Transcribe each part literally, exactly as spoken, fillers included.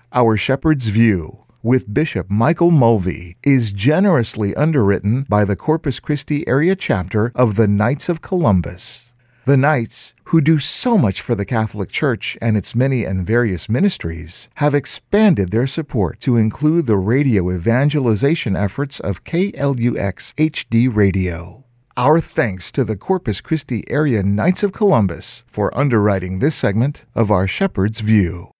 Our Shepherd's View with Bishop Michael Mulvey is generously underwritten by the Corpus Christi area chapter of the Knights of Columbus. The Knights, who do so much for the Catholic Church and its many and various ministries, have expanded their support to include the radio evangelization efforts of K L U X H D Radio. Our thanks to the Corpus Christi area Knights of Columbus for underwriting this segment of our Shepherd's View.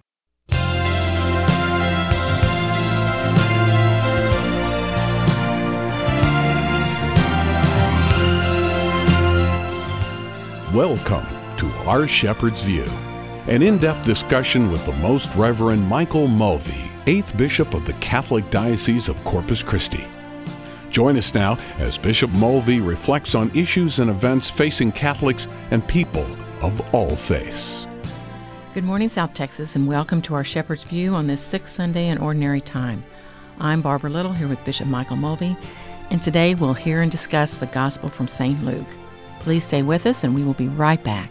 Welcome to Our Shepherd's View, an in-depth discussion with the Most Reverend Michael Mulvey, eighth Bishop of the Catholic Diocese of Corpus Christi. Join us now as Bishop Mulvey reflects on issues and events facing Catholics and people of all faiths. Good morning, South Texas, and welcome to Our Shepherd's View on this sixth Sunday in Ordinary Time. I'm Barbara Little here with Bishop Michael Mulvey, and today we'll hear and discuss the Gospel from Saint Luke. Please stay with us, and we will be right back.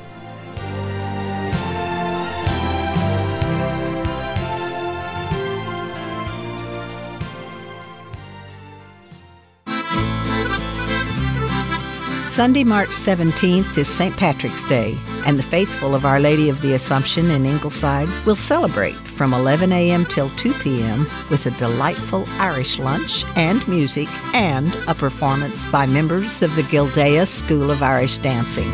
Sunday, March seventeenth is Saint Patrick's Day, and the faithful of Our Lady of the Assumption in Ingleside will celebrate from eleven a.m. till two p.m. with a delightful Irish lunch and music and a performance by members of the Gildea School of Irish Dancing.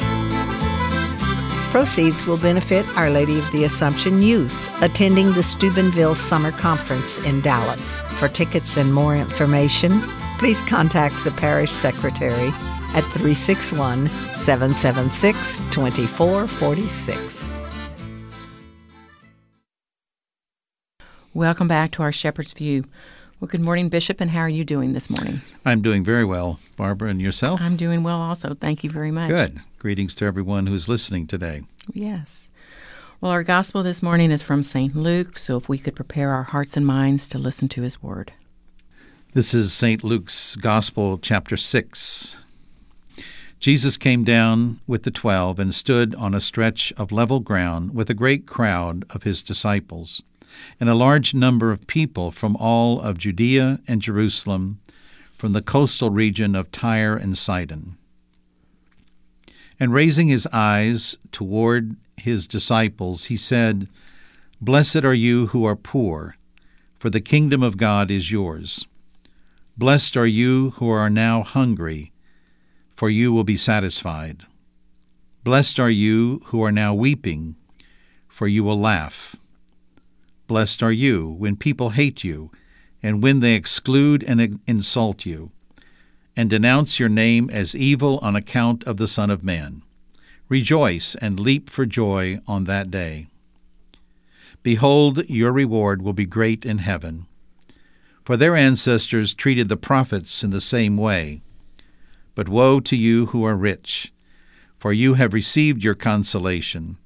Proceeds will benefit Our Lady of the Assumption youth attending the Steubenville Summer Conference in Dallas. For tickets and more information, please contact the parish secretary at three six one, seven seven six, two four four six. Welcome back to Our Shepherd's View. Well, good morning, Bishop, and how are you doing this morning? I'm doing very well, Barbara, and yourself? I'm doing well also. Thank you very much. Good. Greetings to everyone who's listening today. Yes. Well, our gospel this morning is from Saint Luke, so if we could prepare our hearts and minds to listen to his word. This is Saint Luke's Gospel, chapter six. Jesus came down with the twelve and stood on a stretch of level ground with a great crowd of his disciples, and a large number of people from all of Judea and Jerusalem, from the coastal region of Tyre and Sidon. And raising his eyes toward his disciples, he said, "Blessed are you who are poor, for the kingdom of God is yours. Blessed are you who are now hungry, for you will be satisfied. Blessed are you who are now weeping, for you will laugh. Blessed are you when people hate you, and when they exclude and insult you, and denounce your name as evil on account of the Son of Man. Rejoice and leap for joy on that day. Behold, your reward will be great in heaven. For their ancestors treated the prophets in the same way. But woe to you who are rich, for you have received your consolation.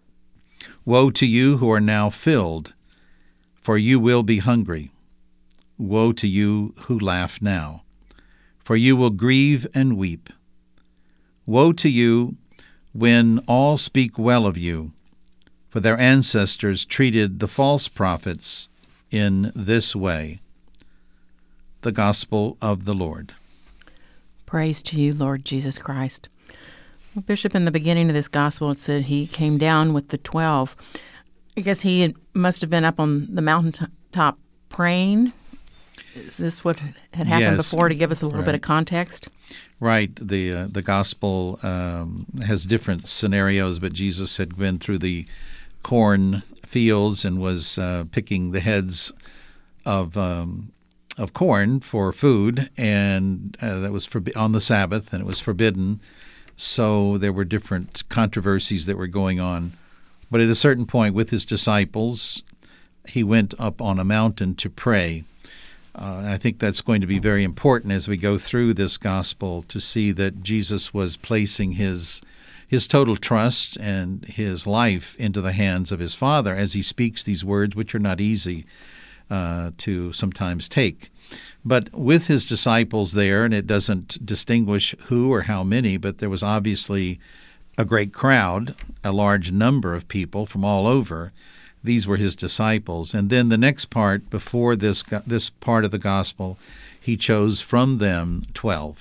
Woe to you who are now filled, for you will be hungry. Woe to you who laugh now, for you will grieve and weep. Woe to you when all speak well of you, for their ancestors treated the false prophets in this way." The Gospel of the Lord. Praise to you, Lord Jesus Christ. Well, Bishop, in the beginning of this gospel, it said he came down with the twelve. I guess he had, must have been up on the mountaintop praying. Is this what had happened Yes, before, to give us a little right. bit of context? Right. The uh, the gospel um, has different scenarios, but Jesus had been through the corn fields and was uh, picking the heads of um, of corn for food, and uh, that was forbi- on the Sabbath, and it was forbidden. So there were different controversies that were going on. But at a certain point with his disciples, he went up on a mountain to pray. Uh, I think that's going to be very important as we go through this gospel, to see that Jesus was placing his his total trust and his life into the hands of his Father as he speaks these words, which are not easy uh, to sometimes take. But with his disciples there, and it doesn't distinguish who or how many, but there was obviously a great crowd, a large number of people from all over, these were his disciples. And then the next part, before this this part of the gospel, he chose from them twelve.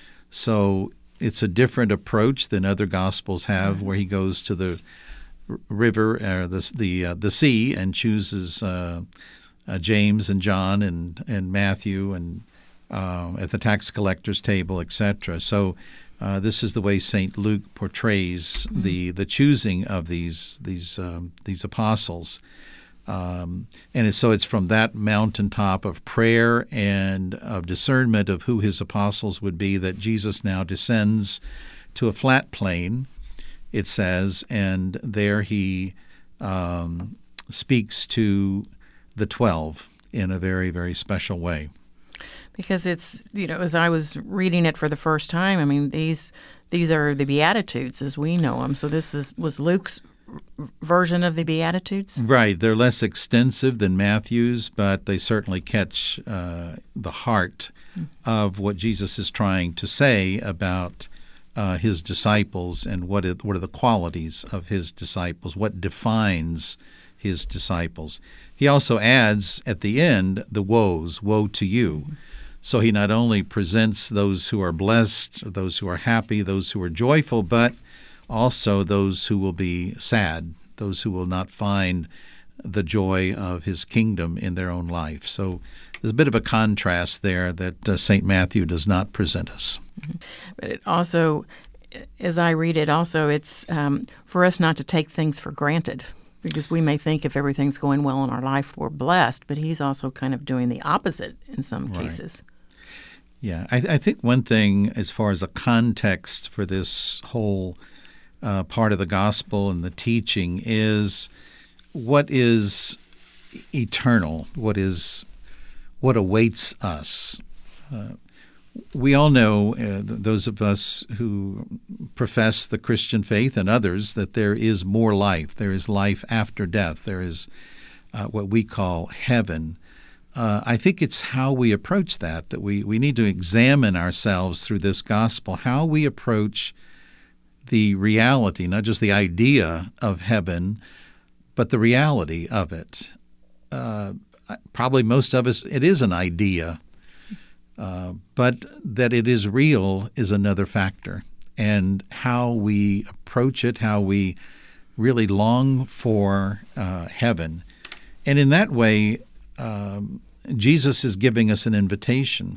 So it's a different approach than other gospels have, where he goes to the river or the the uh, the sea and chooses uh, uh, James and John and and Matthew and uh, at the tax collector's table, et cetera. So uh, this is the way Saint Luke portrays mm-hmm. the the choosing of these these um, these apostles. Um, and it's, so it's from that mountaintop of prayer and of discernment of who his apostles would be that Jesus now descends to a flat plain, it says, and there he um, speaks to the twelve in a very, very special way. Because it's, you know, as I was reading it for the first time, I mean, these these are the Beatitudes as we know them. So this is was Luke's version of the Beatitudes? Right. They're less extensive than Matthew's, but they certainly catch uh, the heart mm. of what Jesus is trying to say about uh, his disciples and what it, what are the qualities of his disciples, what defines his disciples. He also adds at the end the woes, woe to you. Mm. So he not only presents those who are blessed, those who are happy, those who are joyful, but also those who will be sad, those who will not find the joy of his kingdom in their own life. So there's a bit of a contrast there that uh, Saint Matthew does not present us. Mm-hmm. But it also, as I read it, also it's um, for us not to take things for granted, because we may think if everything's going well in our life, we're blessed, but he's also kind of doing the opposite in some Right. cases. Yeah, I, I think one thing as far as a context for this whole Uh, part of the gospel and the teaching is what is eternal, what is what awaits us. Uh, we all know, uh, those of us who profess the Christian faith and others, that there is more life. There is life after death. There is uh, what we call heaven. Uh, I think it's how we approach that, that we, we need to examine ourselves through this gospel, how we approach the reality, not just the idea of heaven, but the reality of it. Uh, probably most of us, it is an idea, uh, but that it is real is another factor. And how we approach it, how we really long for uh, heaven. And in that way, um, Jesus is giving us an invitation.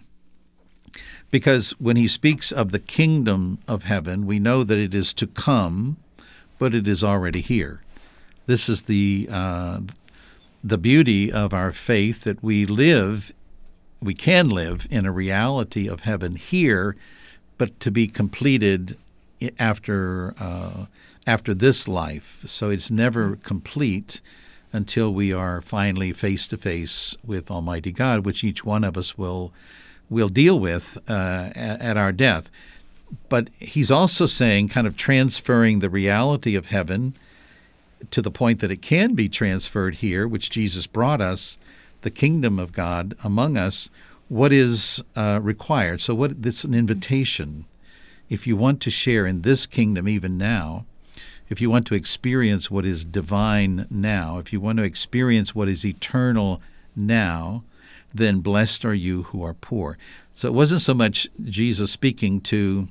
Because when he speaks of the kingdom of heaven, we know that it is to come, but it is already here. This is the uh, the beauty of our faith, that we live, we can live in a reality of heaven here, but to be completed after uh, after this life. So it's never complete until we are finally face to face with Almighty God, which each one of us will. We'll deal with uh, at, at our death. But he's also saying, kind of transferring the reality of heaven to the point that it can be transferred here, which Jesus brought us, the kingdom of God among us, what is uh, required. So what it's an invitation. If you want to share in this kingdom even now, if you want to experience what is divine now, if you want to experience what is eternal now, then blessed are you who are poor. So it wasn't so much Jesus speaking to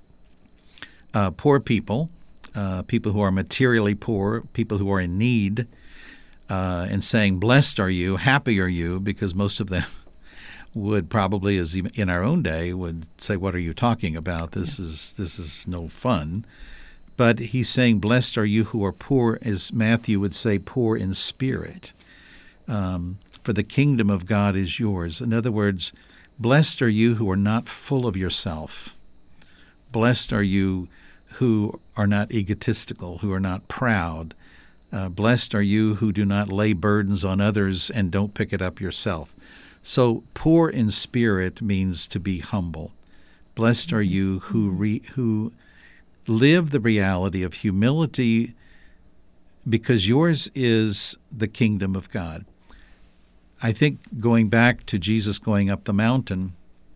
uh, poor people, uh, people who are materially poor, people who are in need, uh, and saying, blessed are you, happy are you, because most of them would probably, as in our own day, would say, what are you talking about? This yeah. is this is no fun. But he's saying, blessed are you who are poor, as Matthew would say, poor in spirit. Um For the kingdom of God is yours. In other words, blessed are you who are not full of yourself. Blessed are you who are not egotistical, who are not proud. Uh, blessed are you who do not lay burdens on others and don't pick it up yourself. So poor in spirit means to be humble. Blessed are you who re, who live the reality of humility, because yours is the kingdom of God. I think going back to Jesus going up the mountain,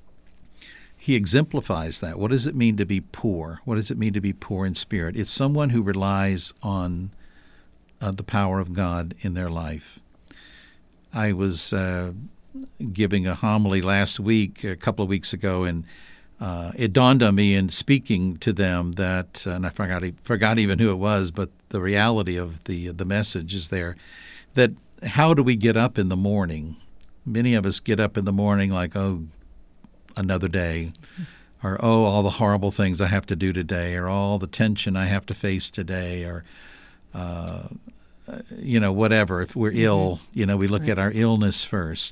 he exemplifies that. What does it mean to be poor? What does it mean to be poor in spirit? It's someone who relies on uh, the power of God in their life. I was uh, giving a homily last week, a couple of weeks ago, and uh, it dawned on me in speaking to them that, and I forgot forgot even who it was, but the reality of the the message is there, that how do we get up in the morning? Many of us get up in the morning like, oh, another day, or oh, all the horrible things I have to do today, or all the tension I have to face today, or uh, you know, whatever. If we're ill, you know, we look right. at our illness first.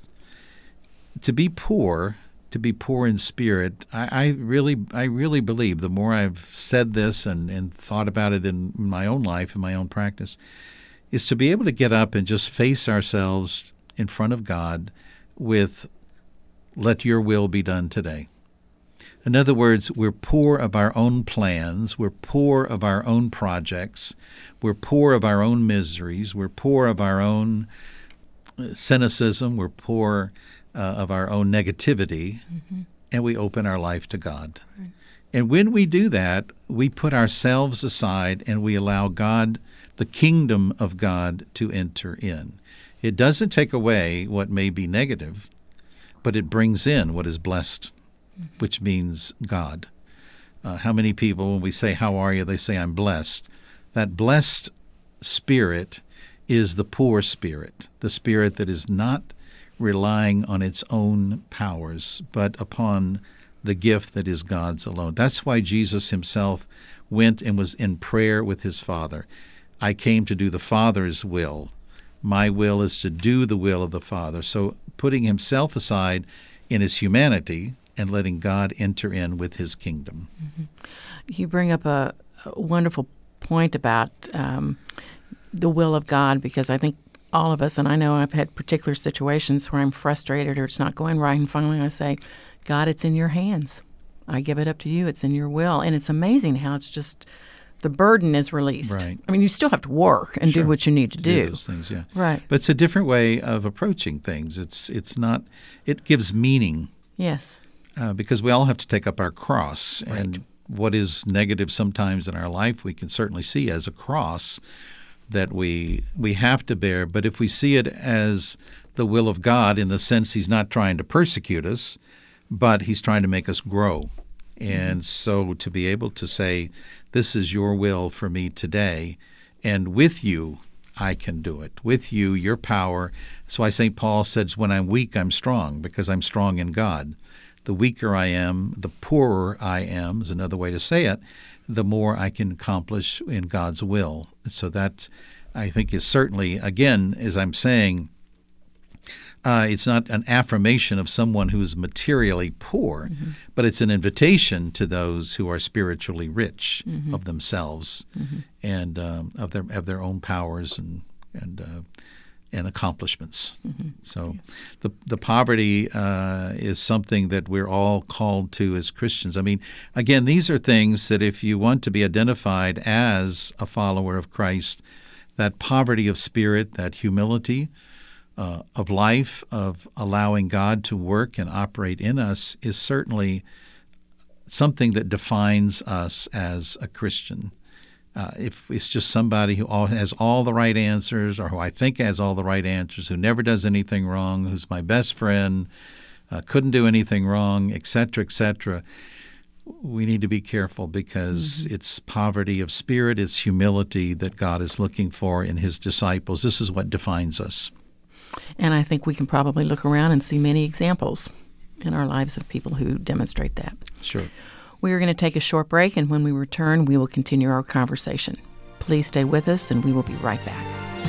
To be poor, to be poor in spirit, I, I really, I really believe. The more I've said this and, and thought about it in my own life, in my own practice, is to be able to get up and just face ourselves in front of God with, "Let your will be done today." In other words, we're poor of our own plans, we're poor of our own projects, we're poor of our own miseries, we're poor of our own cynicism, we're poor uh, of our own negativity, mm-hmm. and we open our life to God. Right. And when we do that, we put ourselves aside and we allow God, the kingdom of God, to enter in. It doesn't take away what may be negative, but it brings in what is blessed, which means God. Uh, how many people, when we say, "How are you?" they say, "I'm blessed." That blessed spirit is the poor spirit, the spirit that is not relying on its own powers, but upon the gift that is God's alone. That's why Jesus himself went and was in prayer with his Father. "I came to do the Father's will. My will is to do the will of the Father." So putting himself aside in his humanity and letting God enter in with his kingdom. Mm-hmm. You bring up a, a wonderful point about um, the will of God, because I think all of us, and I know I've had particular situations where I'm frustrated or it's not going right, and finally I say, "God, it's in your hands. I give it up to you. It's in your will." And it's amazing how it's just the burden is released. Right. I mean, you still have to work and sure. do what you need to do. do those things, yeah. Right. But it's a different way of approaching things. It's it's not. It gives meaning. Yes. Uh, because we all have to take up our cross, right. and what is negative sometimes in our life, we can certainly see as a cross that we we have to bear. But if we see it as the will of God, in the sense he's not trying to persecute us, but he's trying to make us grow. And mm-hmm. so to be able to say, "This is your will for me today, and with you I can do it. With you, your power." That's why Saint Paul says, "When I'm weak, I'm strong, because I'm strong in God." The weaker I am, the poorer I am, is another way to say it, the more I can accomplish in God's will. So that, I think, is certainly, again, as I'm saying, uh, it's not an affirmation of someone who's materially poor, mm-hmm. but it's an invitation to those who are spiritually rich mm-hmm. of themselves mm-hmm. and um, of their of their own powers and and uh, and accomplishments. Mm-hmm. So the the poverty uh, is something that we're all called to as Christians. I mean, again, these are things that if you want to be identified as a follower of Christ, that poverty of spirit, that humility uh, of life, of allowing God to work and operate in us, is certainly something that defines us as a Christian. Uh, if it's just somebody who all, has all the right answers, or who I think has all the right answers, who never does anything wrong, who's my best friend, uh, couldn't do anything wrong, et cetera, et cetera, we need to be careful, because mm-hmm. it's poverty of spirit, it's humility that God is looking for in his disciples. This is what defines us. And I think we can probably look around and see many examples in our lives of people who demonstrate that. Sure. We are going to take a short break, and when we return, we will continue our conversation. Please stay with us, and we will be right back.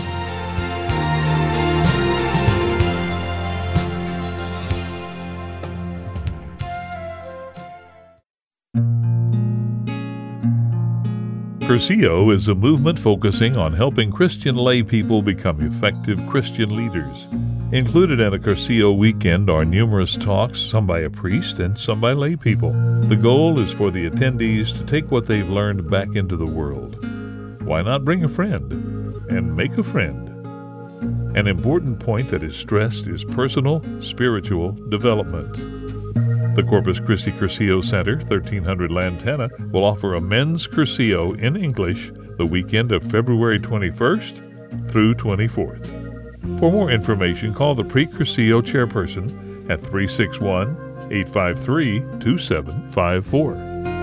Cursillo is a movement focusing on helping Christian lay people become effective Christian leaders. Included in a Cursillo weekend are numerous talks, some by a priest and some by lay people. The goal is for the attendees to take what they've learned back into the world. Why not bring a friend and make a friend? An important point that is stressed is personal, spiritual development. The Corpus Christi Cursillo Center, thirteen hundred Lantana, will offer a men's Cursillo in English the weekend of February twenty-first through twenty-fourth. For more information, call the Pre-Cursillo chairperson at three six one, eight five three, two seven five four.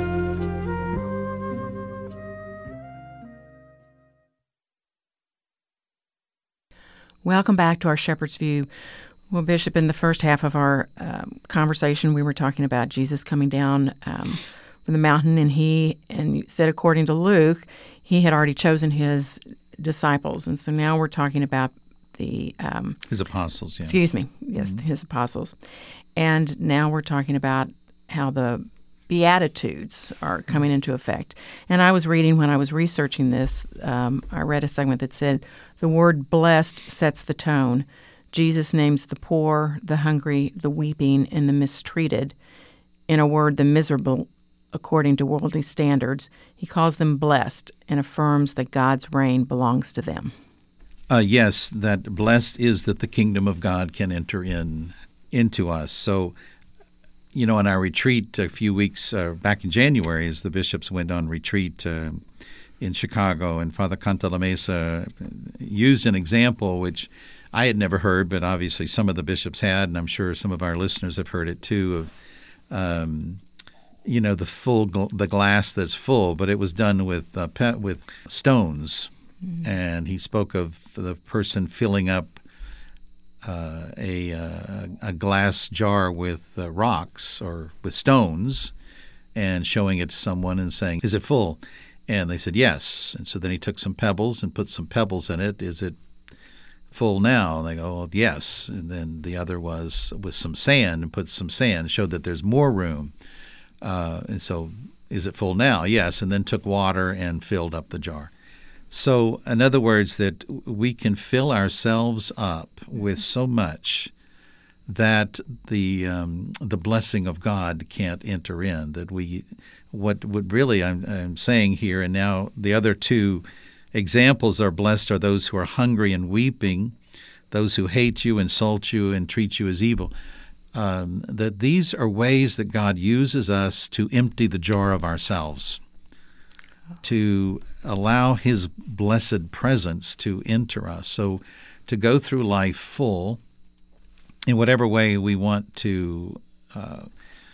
Welcome back to our Shepherd's View. Well, Bishop, in the first half of our um, conversation, we were talking about Jesus coming down um, from the mountain, and he and you said, according to Luke, he had already chosen his disciples, and so now we're talking about the um, his apostles. Yeah. Excuse me, yes, mm-hmm. his apostles, and now we're talking about how the Beatitudes are coming into effect. And I was reading when I was researching this, um, I read a segment that said, the word blessed sets the tone. Jesus names the poor, the hungry, the weeping, and the mistreated. In a word, the miserable, according to worldly standards. He calls them blessed and affirms that God's reign belongs to them. Uh, yes, that blessed is that the kingdom of God can enter in into us. So, you know, on our retreat a few weeks uh, back in January, as the bishops went on retreat uh, in Chicago, and Father Cantalamessa used an example which I had never heard, but obviously some of the bishops had, and I'm sure some of our listeners have heard it too, of, um, you know, the full gl- the glass that's full, but it was done with uh, pe- with stones. Mm-hmm. And he spoke of the person filling up uh, a, uh, a glass jar with uh, rocks or with stones and showing it to someone and saying, is it full? And they said, yes. And so then he took some pebbles and put some pebbles in it. Is it full now? And they go, well, yes. And then the other was with some sand and put some sand, showed that there's more room. Uh, and so is it full now? Yes. And then took water and filled up the jar. So, in other words, that we can fill ourselves up with so much that the um, the blessing of God can't enter in. That we, what would really I'm, I'm saying here, and now the other two examples are blessed are those who are hungry and weeping, those who hate you, insult you, and treat you as evil. Um, that these are ways that God uses us to empty the jar of ourselves, to allow His blessed presence to enter us. So to go through life full in whatever way we want to uh,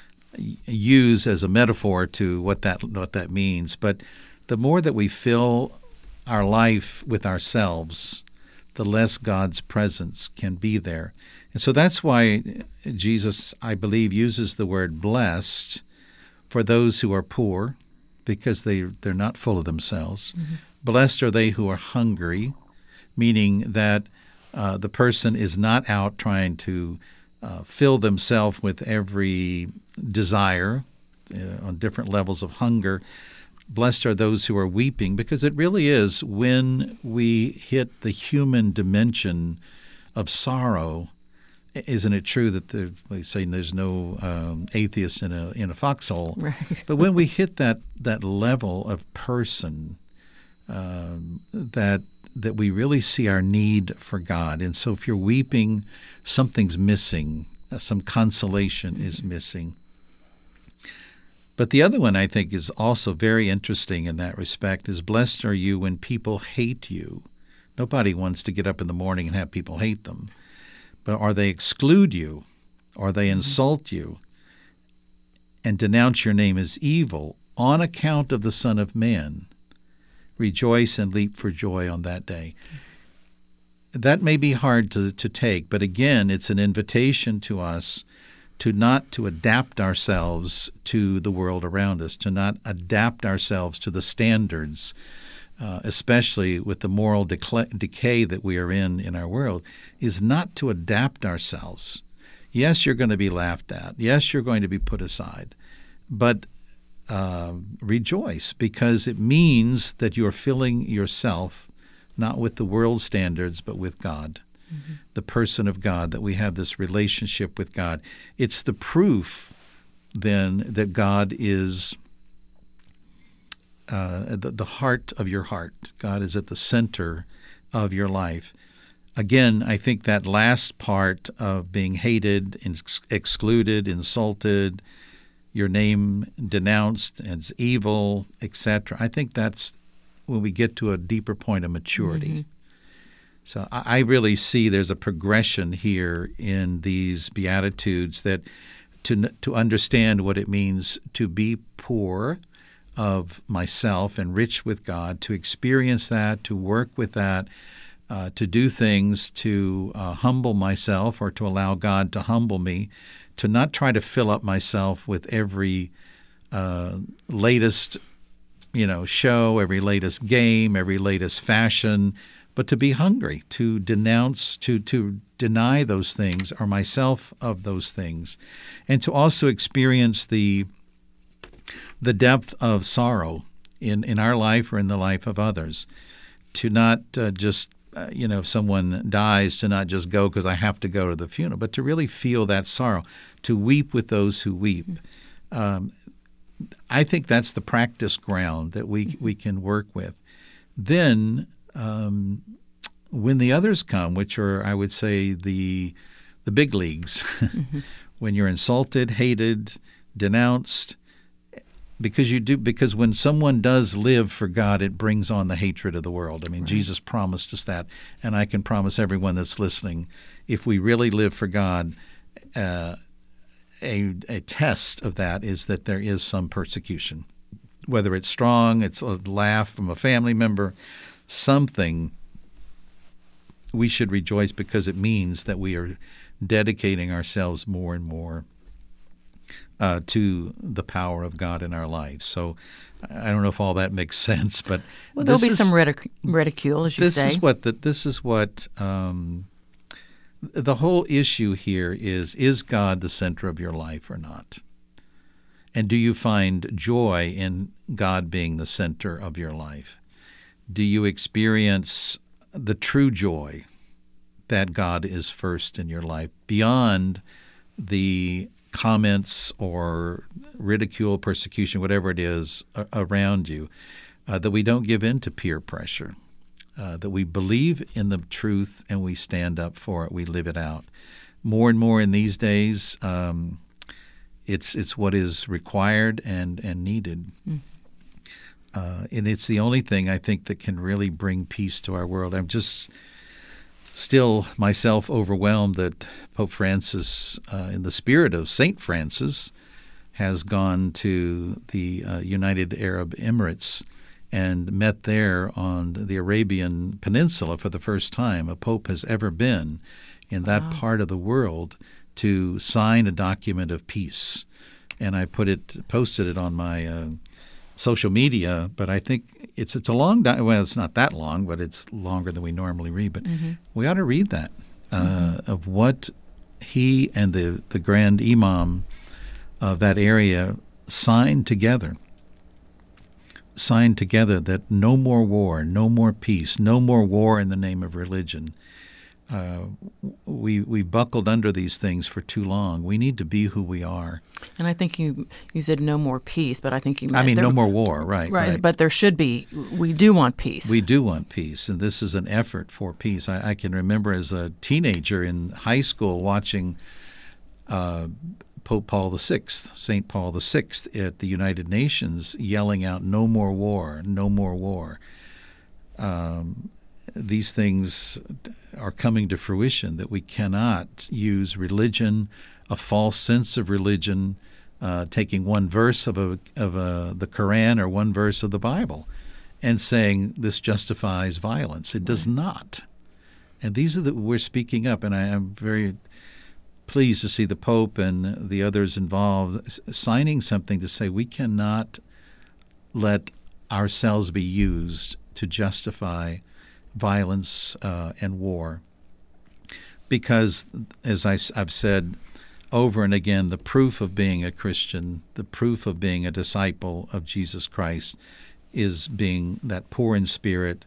use as a metaphor to what that what that means. But the more that we fill our life with ourselves, the less God's presence can be there. And so that's why Jesus, I believe, uses the word blessed for those who are poor, because they, they're not full of themselves. Mm-hmm. Blessed are they who are hungry, meaning that uh, the person is not out trying to uh, fill themselves with every desire uh, on different levels of hunger. Blessed are those who are weeping, because it really is when we hit the human dimension of sorrow. Isn't it true that the, they say there's no um, atheist in a in a foxhole? Right. But when we hit that that level of person, um, that that we really see our need for God, and so if you're weeping, something's missing. Uh, some consolation mm-hmm. is missing. But the other one I think is also very interesting in that respect is blessed are you when people hate you. Nobody wants to get up in the morning and have people hate them. But or they exclude you, or they insult you, and denounce your name as evil on account of the Son of Man. Rejoice and leap for joy on that day. That may be hard to, to take, but again, it's an invitation to us to not to adapt ourselves to the world around us, to not adapt ourselves to the standards, Uh, especially with the moral decay, decay that we are in in our world, is not to adapt ourselves. Yes, you're going to be laughed at. Yes, you're going to be put aside. But uh, rejoice, because it means that you're filling yourself not with the world standards, but with God, mm-hmm. the person of God, that we have this relationship with God. It's the proof, then, that God is Uh, the, the heart of your heart. God is at the center of your life. Again, I think that last part of being hated, ex- excluded, insulted, your name denounced as evil, et cetera, I think that's when we get to a deeper point of maturity. Mm-hmm. So I, I really see there's a progression here in these Beatitudes that to to understand what it means to be poor of myself and rich with God, to experience that, to work with that, uh, to do things to uh, humble myself or to allow God to humble me, to not try to fill up myself with every uh, latest, you know, show, every latest game, every latest fashion, but to be hungry, to denounce, to to deny those things or myself of those things, and to also experience the the depth of sorrow in, in our life or in the life of others, to not uh, just, uh, you know, if someone dies, to not just go because I have to go to the funeral, but to really feel that sorrow, to weep with those who weep. Um, I think that's the practice ground that we we can work with. Then um, when the others come, which are, I would say, the the big leagues, mm-hmm. when you're insulted, hated, denounced, because you do because when someone does live for God, it brings on the hatred of the world. I mean, right. Jesus promised us that, and I can promise everyone that's listening, if we really live for God, uh, a a test of that is that there is some persecution, whether it's strong, it's a laugh from a family member, something. We should rejoice because it means that we are dedicating ourselves more and more Uh, to the power of God in our lives. So I don't know if all that makes sense, but well, there'll be is, some ridic- ridicule, as you this say. Is what the, this is what um, the whole issue here is: is God the center of your life or not? And do you find joy in God being the center of your life? Do you experience the true joy that God is first in your life, beyond the comments or ridicule, persecution, whatever it is uh, around you, uh, that we don't give in to peer pressure, uh, that we believe in the truth and we stand up for it, we live it out. More and more in these days, um, it's it's what is required and, and needed. Mm. Uh, and it's the only thing I think that can really bring peace to our world. I'm just still myself overwhelmed that Pope Francis, uh, in the spirit of Saint Francis, has gone to the uh, United Arab Emirates and met there on the Arabian Peninsula for the first time a pope has ever been in that wow. part of the world to sign a document of peace. And I put it, posted it on my uh, social media, but I think it's it's a long – well, it's not that long, but it's longer than we normally read. But mm-hmm. we ought to read that, uh, mm-hmm. of what he and the, the Grand Imam of that area signed together, signed together that no more war, no more peace, no more war in the name of religion. Uh, we we buckled under these things for too long. We need to be who we are. And I think you you said no more peace, but I think you meant I mean there, no more war, right, right? Right. But there should be. We do want peace. We do want peace, and this is an effort for peace. I, I can remember as a teenager in high school watching uh, Pope Paul the Sixth, Saint Paul the Sixth at the United Nations yelling out, "No more war, no more war." Um, These things are coming to fruition, that we cannot use religion, a false sense of religion, uh, taking one verse of a, of a, the Quran or one verse of the Bible and saying this justifies violence. It does not. And these are the, we're speaking up, and I am very pleased to see the Pope and the others involved signing something to say we cannot let ourselves be used to justify violence uh, and war, because, as I, I've said over and again, the proof of being a Christian, the proof of being a disciple of Jesus Christ, is being that poor in spirit,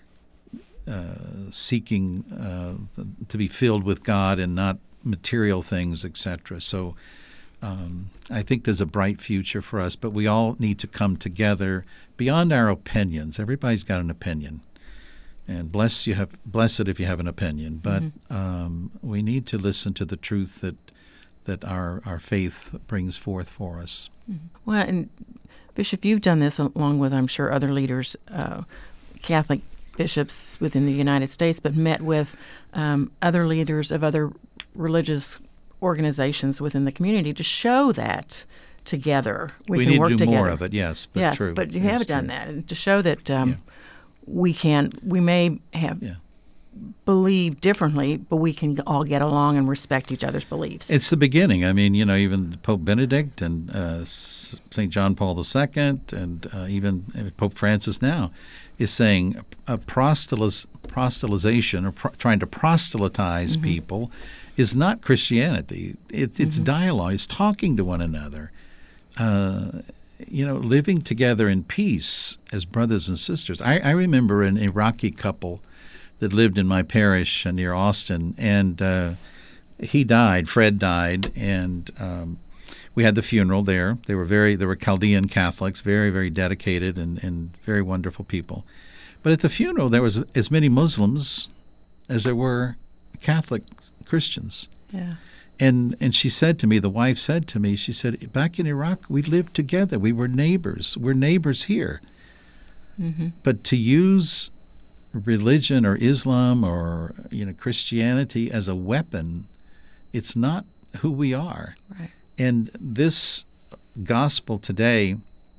uh, seeking uh, to be filled with God and not material things, et cetera. So um, I think there's a bright future for us, but we all need to come together beyond our opinions. Everybody's got an opinion. And bless you have blessed if you have an opinion, but mm-hmm. um, we need to listen to the truth that that our, our faith brings forth for us. Mm-hmm. Well, and Bishop, you've done this along with, I'm sure, other leaders, uh, Catholic bishops within the United States, but met with um, other leaders of other religious organizations within the community to show that together we, we can need work to do together. more of it, yes, but yes, true. but you Yes, have done true. that, and to show that um, Yeah. we can, we may have Yeah. believe differently, but we can all get along and respect each other's beliefs. It's the beginning. I mean, you know, even Pope Benedict and uh, Saint John Paul the Second and uh, even Pope Francis now is saying a prosteliz- proselytization or pro- trying to proselytize Mm-hmm. people is not Christianity. It, it's Mm-hmm. dialogue. It's talking to one another. Uh, you know, living together in peace as brothers and sisters. I, I remember an Iraqi couple that lived in my parish near Austin, and uh, he died. Fred died, and um, we had the funeral there. They were very, they were Chaldean Catholics, very, very dedicated and, and very wonderful people. But at the funeral, there was as many Muslims as there were Catholic Christians. Yeah. And and she said to me, the wife said to me, she said, back in Iraq, we lived together. We were neighbors. We're neighbors here. Mm-hmm. But to use religion or Islam or you know Christianity as a weapon, it's not who we are. Right. And this gospel today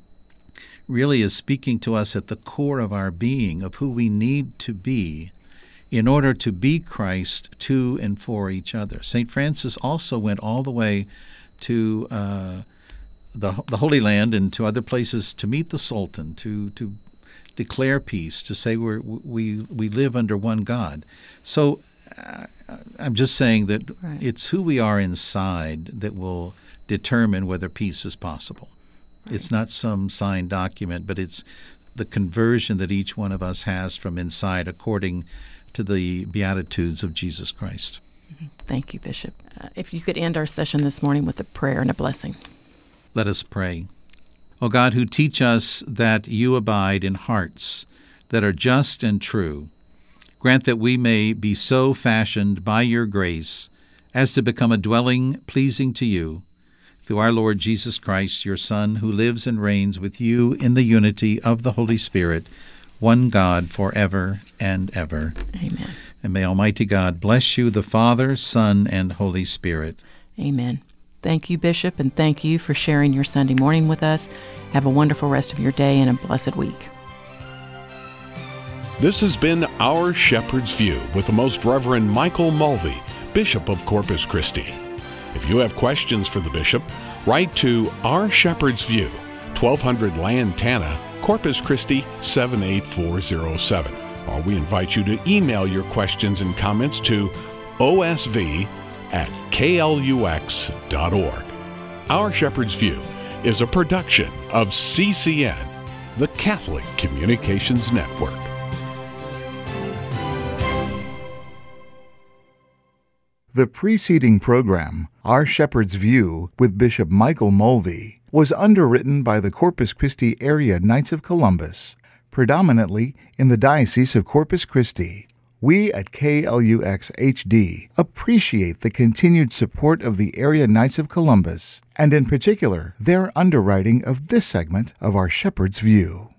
really is speaking to us at the core of our being, of who we need to be in order to be Christ to and for each other. Saint Francis also went all the way to uh, the the Holy Land and to other places to meet the Sultan, to to declare peace, to say we're, we we live under one God. So uh, I'm just saying that Right. it's who we are inside that will determine whether peace is possible. Right. It's not some signed document, but it's the conversion that each one of us has from inside according to the Beatitudes of Jesus Christ. Thank you, Bishop. Uh, if you could end our session this morning with a prayer and a blessing. Let us pray. O God, who teach us that you abide in hearts that are just and true, grant that we may be so fashioned by your grace as to become a dwelling pleasing to you, through our Lord Jesus Christ, your Son, who lives and reigns with you in the unity of the Holy Spirit, one God, forever and ever. Amen. And may Almighty God bless you, the Father, Son, and Holy Spirit. Amen. Thank you, Bishop, and thank you for sharing your Sunday morning with us. Have a wonderful rest of your day and a blessed week. This has been Our Shepherd's View with the Most Reverend Michael Mulvey, Bishop of Corpus Christi. If you have questions for the Bishop, write to Our Shepherd's View, twelve hundred Lantana, Corpus Christi seven eight four zero seven. Or we invite you to email your questions and comments to O S V at K L U X dot org. Our Shepherd's View is a production of C C N, the Catholic Communications Network. The preceding program, Our Shepherd's View with Bishop Michael Mulvey, was underwritten by the Corpus Christi Area Knights of Columbus, predominantly in the Diocese of Corpus Christi. We at K L U X H D appreciate the continued support of the Area Knights of Columbus, and in particular, their underwriting of this segment of Our Shepherd's View.